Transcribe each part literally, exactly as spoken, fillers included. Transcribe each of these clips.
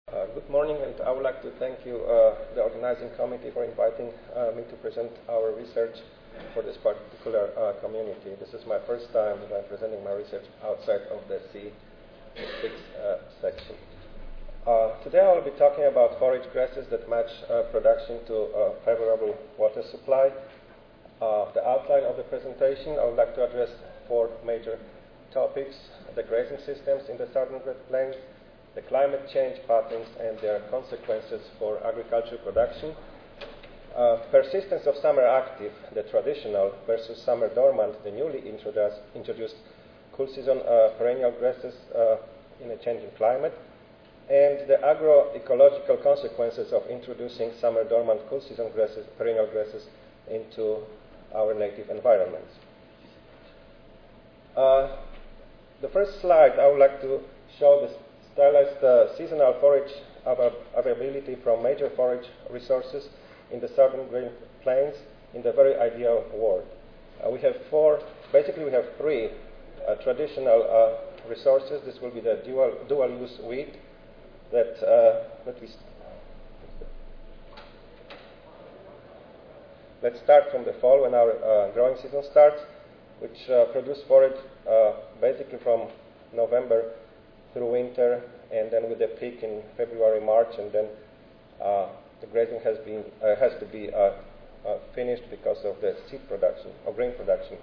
Uh, good morning, and I would like to thank you, uh, the organizing committee, for inviting uh, me to present our research for this particular uh, community. This is my first time that I'm presenting my research outside of the C six uh, section. Uh, today I will be talking about forage grasses that match uh, production to a favorable water supply. Uh, the outline of the presentation, I would like to address four major topics: the grazing systems in the southern Great Plains, the climate change patterns and their consequences for agriculture production, uh, persistence of summer active, the traditional, versus summer dormant, the newly introduced, introduced cool season uh, perennial grasses uh, in a changing climate, and the agroecological consequences of introducing summer dormant cool season grasses, perennial grasses into our native environments. Uh, the first slide, I would like to show this stylized uh, seasonal forage av availability from major forage resources in the southern Great Plains in the very ideal world. Uh, we have four, basically we have three uh, traditional uh, resources. This will be the dual, dual use wheat that, uh, that we let's start from the fall when our uh, growing season starts, which uh, produce forage uh, basically from November through winter, and then with a peak in February, March, and then uh, the grazing has been uh, has to be uh, uh, finished because of the seed production or grain production.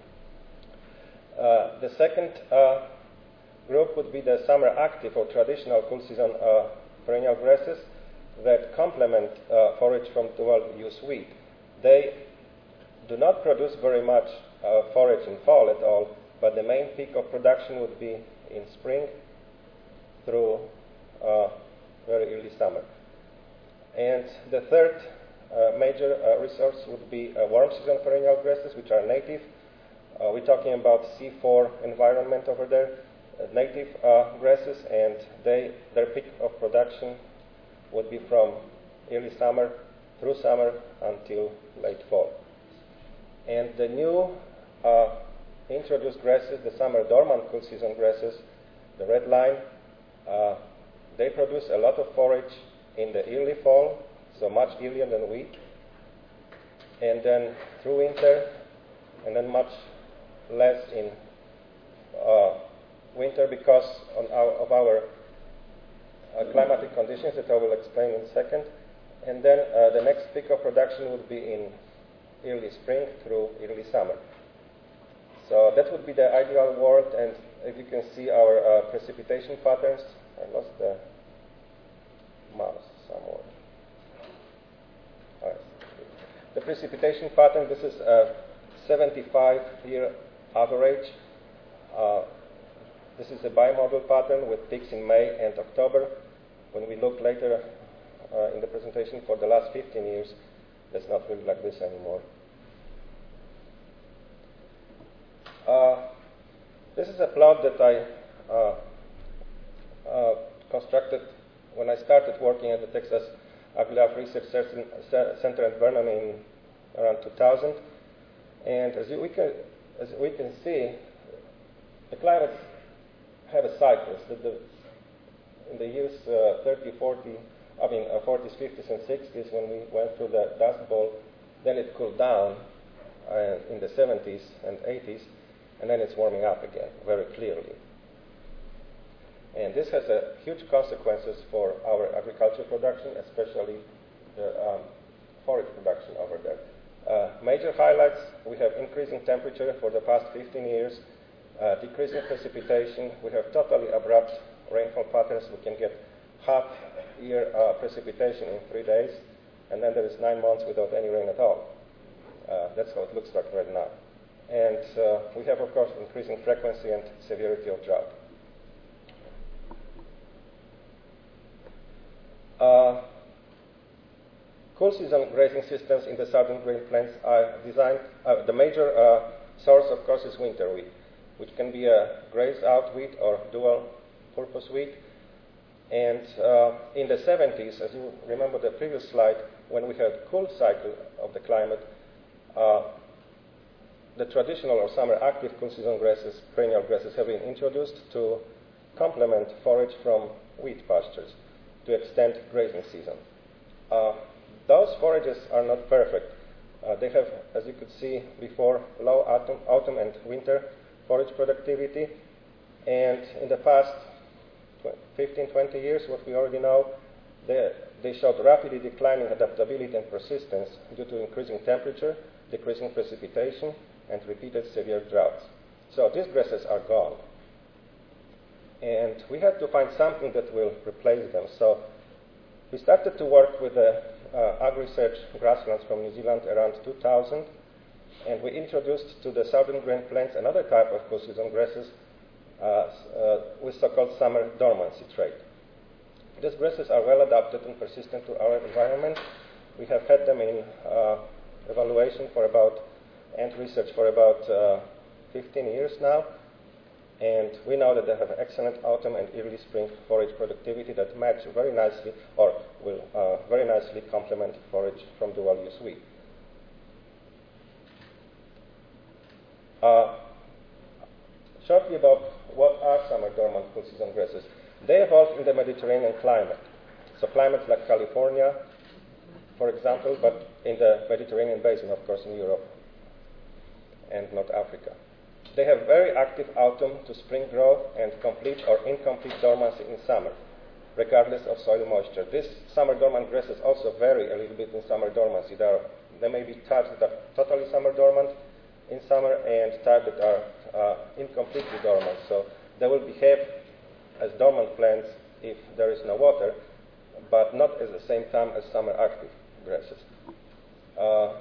Uh, the second uh, group would be the summer active or traditional cool season uh, perennial grasses that complement uh, forage from dual use wheat. They do not produce very much uh, forage in fall at all, but the main peak of production would be in spring through uh, very early summer. And the third uh, major uh, resource would be uh, warm season perennial grasses, which are native. Uh, we're talking about C four environment over there, uh, native uh, grasses, and they their peak of production would be from early summer through summer until late fall. And the new uh, introduced grasses, the summer dormant cool season grasses, the red line, Uh, they produce a lot of forage in the early fall, so much earlier than wheat, and then through winter, and then much less in uh, winter because on our, of our uh, climatic conditions that I will explain in a second. And then uh, the next peak of production would be in early spring through early summer. So that would be the ideal world, and if you can see our uh, precipitation patterns, I lost the mouse somewhere. Right. The precipitation pattern, this is a seventy-five year average. Uh, this is a bimodal pattern with peaks in May and October. When we look later uh, in the presentation for the last fifteen years, it's not really like this anymore. Uh, this is a plot that I uh, uh, constructed when I started working at the Texas AgriLife Research Center in Vernon in around two thousand. And as you, we, can, as we can see, the climates have a cycle. So the, in the years uh, thirty, forty, I mean uh, forties, fifties, and sixties, when we went through the Dust Bowl, then it cooled down uh, in the seventies and eighties. And then it's warming up again, very clearly. And this has a huge consequences for our agriculture production, especially the um, forage production over there. Uh, major highlights, we have increasing temperature for the past fifteen years, uh, decreasing precipitation, we have totally abrupt rainfall patterns. We can get half year uh, precipitation in three days, and then there is nine months without any rain at all. Uh, that's how it looks like right now. And uh, we have, of course, increasing frequency and severity of drought. Uh, cool season grazing systems in the southern Great Plains are designed, uh, the major uh, source, of course, is winter wheat, which can be a graze-out wheat or dual-purpose wheat. And uh, in the seventies, as you remember the previous slide, when we had cool cycle of the climate, uh, the traditional or summer active cool season grasses, perennial grasses, have been introduced to complement forage from wheat pastures. to extend grazing season. Uh, those forages are not perfect. Uh, they have, as you could see before, low autumn, autumn and winter forage productivity, and in the past fifteen, twenty years, what we already know, they, they showed rapidly declining adaptability and persistence due to increasing temperature, decreasing precipitation, and repeated severe droughts. So these grasses are gone. And we had to find something that will replace them. So we started to work with the uh, Agri-Search grasslands from New Zealand around two thousand, and we introduced to the southern grain plains another type of cool season grasses uh, uh, with so-called summer dormancy trait. These grasses are well adapted and persistent to our environment. We have had them in uh, evaluation for about, and research for about uh, fifteen years now. And we know that they have excellent autumn and early spring forage productivity that match very nicely, or will uh, very nicely complement forage from dual-use wheat. Uh, shortly about what are summer dormant cool season grasses. They evolved in the Mediterranean climate. So climates like California, for example, but in the Mediterranean basin, of course, in Europe and North Africa. They have very active autumn to spring growth and complete or incomplete dormancy in summer, regardless of soil moisture. These summer dormant grasses also vary a little bit in summer dormancy. There, are, there may be types that are totally summer dormant in summer and types that are uh, incompletely dormant. So they will behave as dormant plants if there is no water, but not at the same time as summer active grasses. Uh,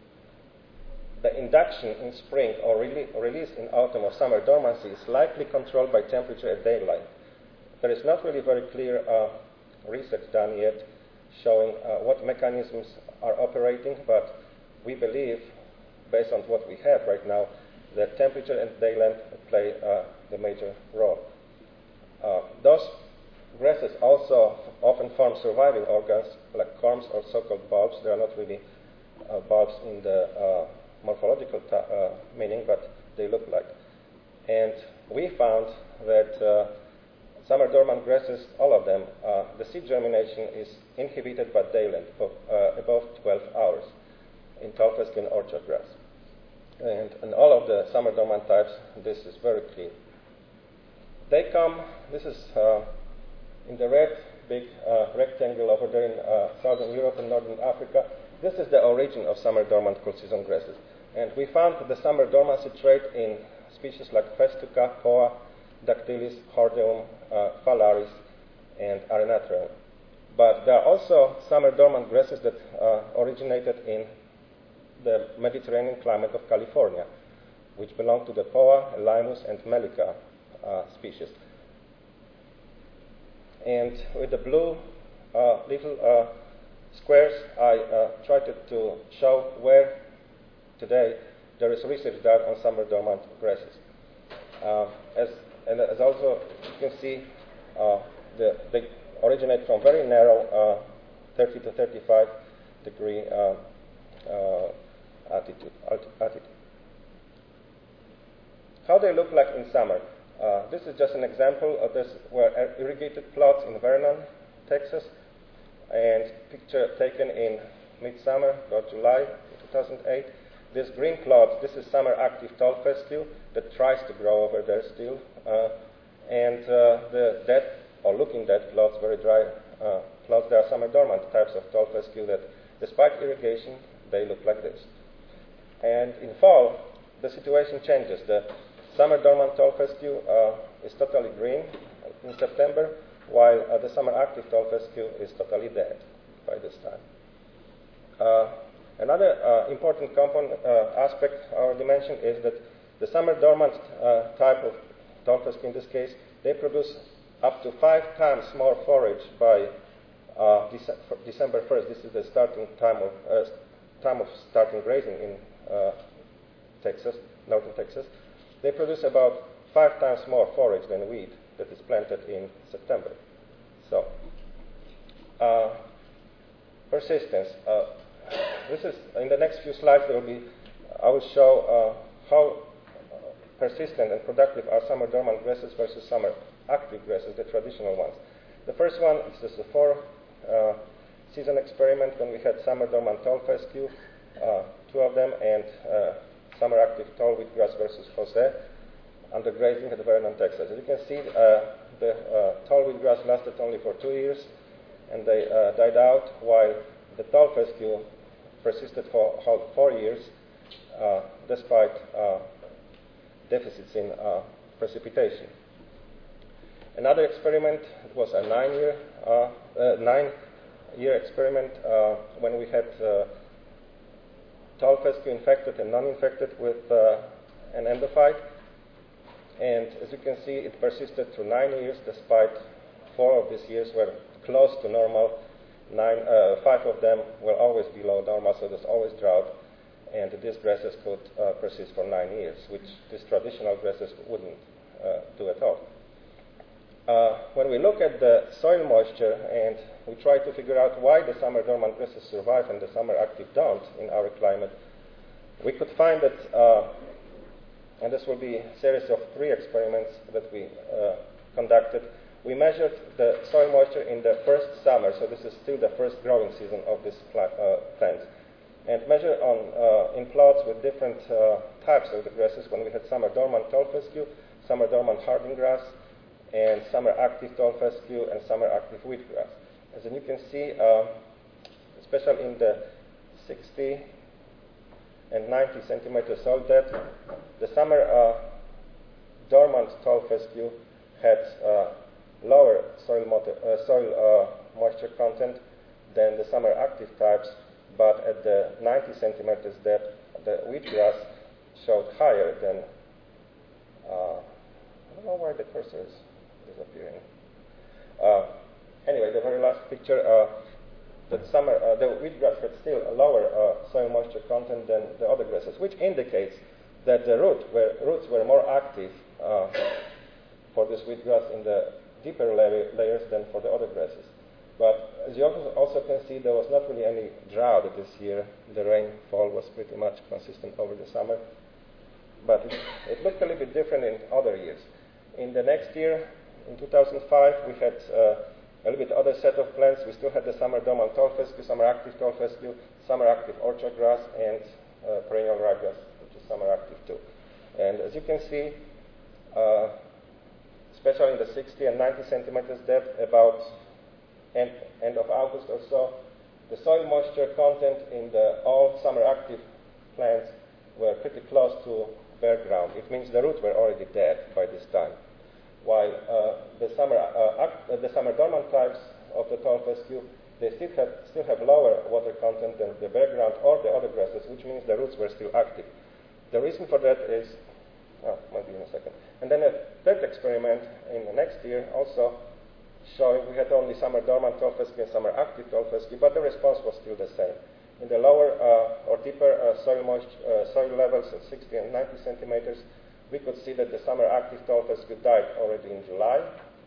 The induction in spring or, rele or release in autumn or summer dormancy is likely controlled by temperature at daylight. There is not really very clear uh, research done yet showing uh, what mechanisms are operating, but we believe, based on what we have right now, that temperature and day length play uh, the major role. Uh, those grasses also often form surviving organs like corms or so-called bulbs. They are not really uh, bulbs in the uh, morphological uh, meaning, but they look like. And we found that uh, summer dormant grasses, all of them, uh, the seed germination is inhibited by day length of uh, above twelve hours in tall fescue and orchard grass. And in all of the summer dormant types, this is very clear. They come, this is uh, in the red big uh, rectangle over there in uh, southern Europe and northern Africa. This is the origin of summer dormant cool season grasses. And we found the summer dormancy trait in species like Festuca, Poa, Dactylis, Hordeum, uh, Phalaris, and Arenathereum. But there are also summer dormant grasses that uh, originated in the Mediterranean climate of California, which belong to the Poa, Limus, and Melica uh, species. And with the blue uh, little uh, squares, I uh, tried to, to show where today there is research done on summer dormant grasses. Uh, as, and as also you can see, uh, the, they originate from very narrow uh, thirty to thirty-five degree uh, uh, altitude, altitude. How they look like in summer. Uh, this is just an example of this were irrigated plots in Vernon, Texas, and picture taken in midsummer, about July two thousand eight. This green plot, this is summer active tall fescue that tries to grow over there still. Uh, and uh, the dead, or looking dead plots, very dry uh, plots, there are summer dormant types of tall fescue that, despite irrigation, they look like this. And in fall, the situation changes. The summer dormant tall fescue uh, is totally green in September, while uh, the summer active tall fescue is totally dead by this time. Uh, another uh, important component uh, aspect or dimension is that the summer dormant uh, type of tall fescue, in this case, they produce up to five times more forage by uh, Dece December first. This is the starting time of uh, time of starting grazing in uh, Texas, northern Texas. They produce about five times more forage than wheat that is planted in September. So, uh, persistence. Uh, this is in the next few slides. There will be. I will show uh, how uh, persistent and productive are summer dormant grasses versus summer active grasses, the traditional ones. The first one is just a four uh, season experiment when we had summer dormant tall fescue, uh, two of them, and uh, summer active tall wheatgrass versus Jose under grazing at Vernon, Texas. As you can see, uh, the uh, tall wheatgrass lasted only for two years, and they uh, died out, while the tall fescue persisted for four years, uh, despite uh, deficits in uh, precipitation. Another experiment was a nine-year uh, uh, nine-year experiment uh, when we had uh, tall fescue infected and non-infected with uh, an endophyte. And as you can see, it persisted through nine years, despite four of these years were close to normal. Nine, uh, five of them were always below normal, so there's always drought. And these grasses could uh, persist for nine years, which these traditional grasses wouldn't uh, do at all. Uh, when we look at the soil moisture and we try to figure out why the summer dormant grasses survive and the summer active don't in our climate, we could find that, uh, and this will be a series of three experiments that we uh, conducted. We measured the soil moisture in the first summer, so this is still the first growing season of this pla uh, plant, and measure on uh, in plots with different uh, types of the grasses when we had summer dormant tall fescue, summer dormant harding grass, and summer active tall fescue, and summer active wheatgrass. As you can see, uh, especially in the sixty and ninety centimeter soil depth, the summer uh, dormant tall fescue had uh, lower soil, uh, soil uh, moisture content than the summer active types, but at the ninety centimeters depth, the wheatgrass showed higher than, uh, I don't know why the cursor is disappearing. Uh, anyway, the very last picture, uh, that summer, uh, the wheatgrass had still a lower uh, soil moisture content than the other grasses, which indicates that the root were, roots were more active uh, for this wheatgrass in the deeper la layers than for the other grasses. But as you also can see, there was not really any drought this year. The rainfall was pretty much consistent over the summer. But it, it looked a little bit different in other years. In the next year, in two thousand five, we had uh, a little bit other set of plants. We still had the summer dormant tall fescue, summer active tall fescue, summer active orchard grass, and uh, perennial ryegrass, which is summer active too. And as you can see, uh, especially in the sixty and ninety centimeters depth, about end, end of August or so, the soil moisture content in the all summer active plants were pretty close to bare ground. It means the roots were already dead by this time. While uh, the summer uh, act, uh, the summer dormant types of the tall fescue, they still have still have lower water content than the bare ground or the other grasses, which means the roots were still active. The reason for that is, oh, might be in a second. And then a third experiment in the next year also showing we had only summer dormant tall fescue and summer active tall fescue, but the response was still the same. In the lower uh, or deeper uh, soil, moist, uh, soil levels at sixty and ninety centimeters, we could see that the summer active tall fescue died already in July,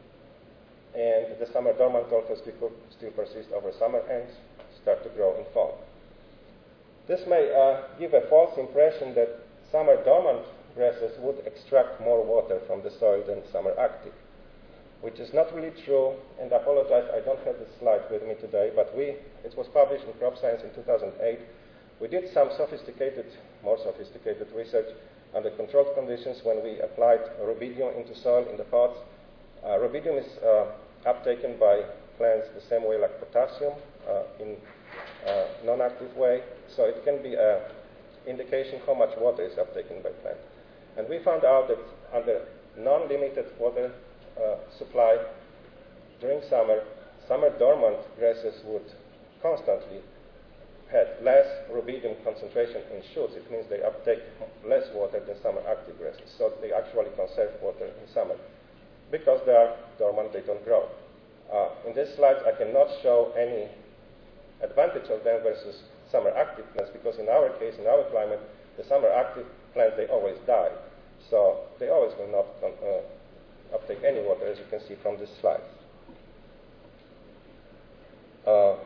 and the summer dormant tall fescue could still persist over summer and start to grow in fall. This may uh, give a false impression that summer dormant grasses would extract more water from the soil than summer active, which is not really true, and I apologize, I don't have the slide with me today, but we, it was published in Crop Science in two thousand eight. We did some sophisticated, more sophisticated research under controlled conditions when we applied rubidium into soil in the pots. Uh, rubidium is uh, uptaken by plants the same way like potassium uh, in a non-active way, so it can be an indication how much water is uptaken by plant. And we found out that under non-limited water uh, supply during summer, summer dormant grasses would constantly had less rubidium concentration in shoots. It means they uptake less water than summer active grasses. So they actually conserve water in summer. Because they are dormant, they don't grow. Uh, in this slide, I cannot show any advantage of them versus summer active plants, because in our case, in our climate, the summer active plants, they always die. So they always will not uh, uptake any water, as you can see from this slide. Uh,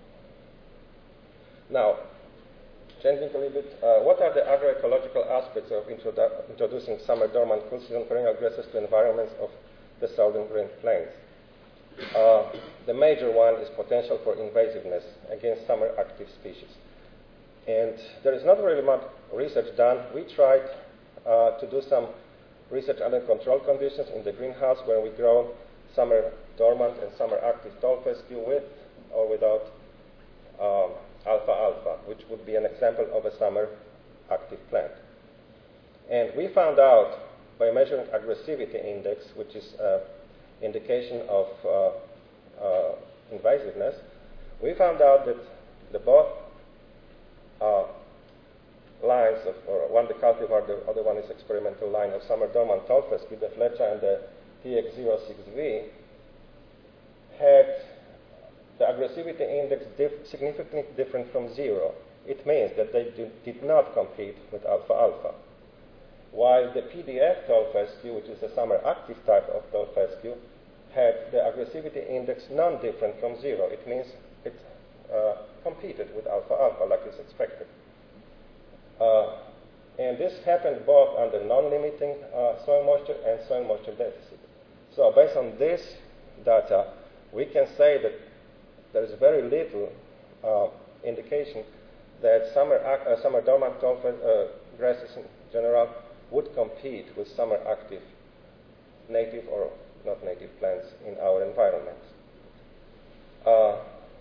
Now, changing a little bit, uh, what are the agroecological aspects of introdu introducing summer dormant cool season perennial grasses to environments of the southern Grand Plains? Uh, the major one is potential for invasiveness against summer active species. And there is not really much research done. We tried uh, to do some research under controlled conditions in the greenhouse where we grow summer dormant and summer active tall fescue with or without um, alfalfa, which would be an example of a summer active plant. And we found out by measuring aggressivity index, which is an indication of uh, uh, invasiveness, we found out that the both uh, lines, of, or one the cultivar, the other one is experimental line of summer dormant tall fescue, the Fletcher and the T X zero six V, had the aggressivity index diff significantly different from zero. It means that they do, did not compete with alfalfa. While the P D F tall fescue, which is a summer active type of tall fescue, had the aggressivity index non-different from zero. It means it uh, competed with alfalfa like is expected. Uh, and this happened both under non-limiting uh, soil moisture and soil moisture deficit. So based on this data, we can say that there is very little uh, indication that summer, uh, summer dormant tall uh, grasses in general would compete with summer active native or not native plants in our environment. Uh,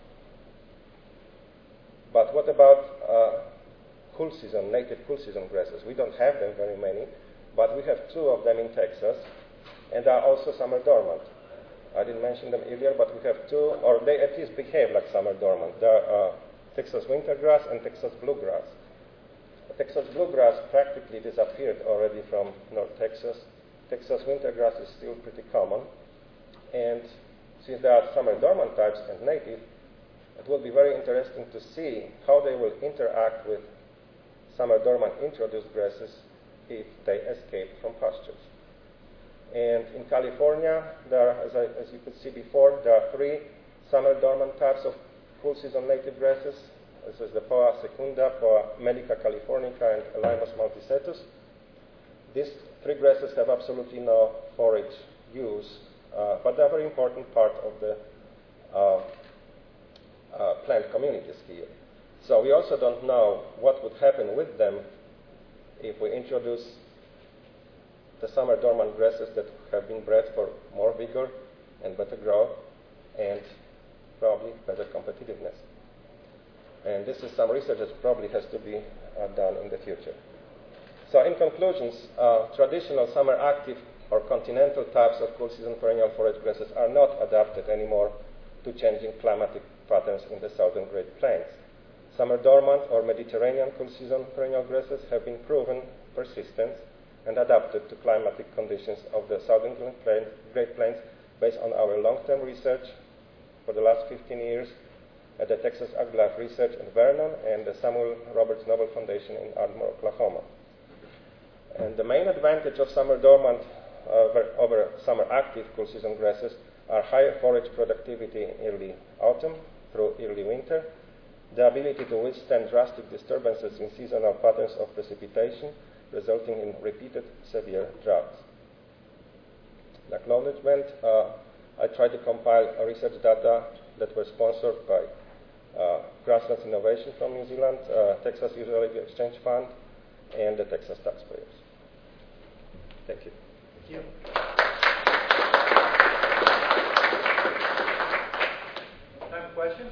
but what about uh, cool season, native cool season grasses? We don't have them very many, but we have two of them in Texas, and are also summer dormant. I didn't mention them earlier, but we have two, or they at least behave like summer dormant. They are uh, Texas wintergrass and Texas bluegrass. Texas bluegrass practically disappeared already from North Texas. Texas wintergrass is still pretty common. And since there are summer dormant types and native, it will be very interesting to see how they will interact with summer dormant introduced grasses if they escape from pastures. And in California, there are, as, I, as you could see before, there are three summer dormant types of cool season native grasses. This is the Poa secunda, Poa medica californica, and Elymus multicetus. These three grasses have absolutely no forage use, uh, but they're a very important part of the uh, uh, plant communities here. So we also don't know what would happen with them if we introduce the summer dormant grasses that have been bred for more vigor and better growth and probably better competitiveness. And this is some research that probably has to be uh, done in the future. So in conclusions, uh, traditional summer active or continental types of cool season perennial forage grasses are not adapted anymore to changing climatic patterns in the southern Great Plains. Summer dormant or Mediterranean cool season perennial grasses have been proven persistent and adapted to climatic conditions of the southern Great Plains based on our long-term research for the last fifteen years at the Texas AgriLife Research in Vernon and the Samuel Roberts Noble Foundation in Ardmore, Oklahoma. And the main advantage of summer dormant uh, over summer active cool season grasses are higher forage productivity in early autumn through early winter, the ability to withstand drastic disturbances in seasonal patterns of precipitation, resulting in repeated severe droughts. In acknowledgement, uh, I tried to compile research data that were sponsored by uh, Grasslands Innovation from New Zealand, uh, Texas Utility Exchange Fund, and the Texas taxpayers. Thank you. Thank you. Time for questions?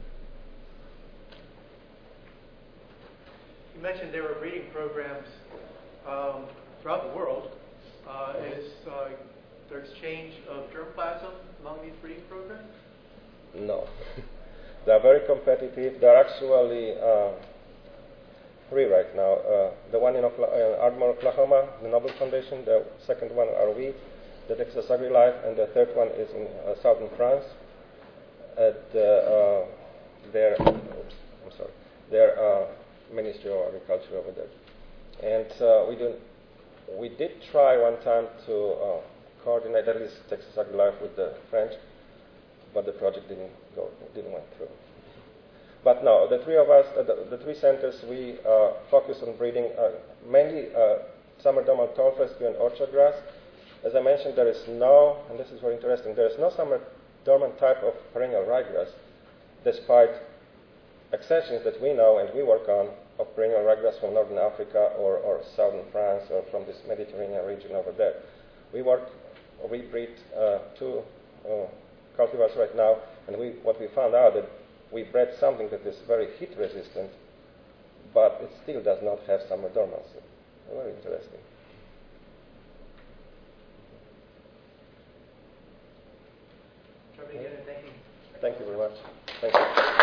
You mentioned there were breeding programs um, throughout the world. Uh, is uh, there exchange of germplasm among these breeding programs? No. They are very competitive. They are actually uh, three right now. Uh, the one in Okla uh, Ardmore, Oklahoma, the Noble Foundation. The second one are we, the Texas AgriLife, and the third one is in uh, southern France at uh, their, oops, I'm sorry, their uh, Ministry of Agriculture over there. And uh, we did we did try one time to uh, coordinate, at least Texas AgriLife, with the French, but the project didn't go, didn't went through. But no, the three of us, uh, the, the three centers, we uh, focus on breeding uh, mainly uh, summer dormant tall fescue and orchard grass. As I mentioned, there is no, and this is very interesting, there is no summer dormant type of perennial ryegrass, despite exceptions that we know and we work on of perennial ryegrass from northern Africa or, or southern France or from this Mediterranean region over there. We work, we breed uh, two uh, cultivars right now, and we, what we found out that we bred something that is very heat resistant, but it still does not have summer dormancy. Very interesting. Try to get it. Thank you. Thank you very much. Thank you.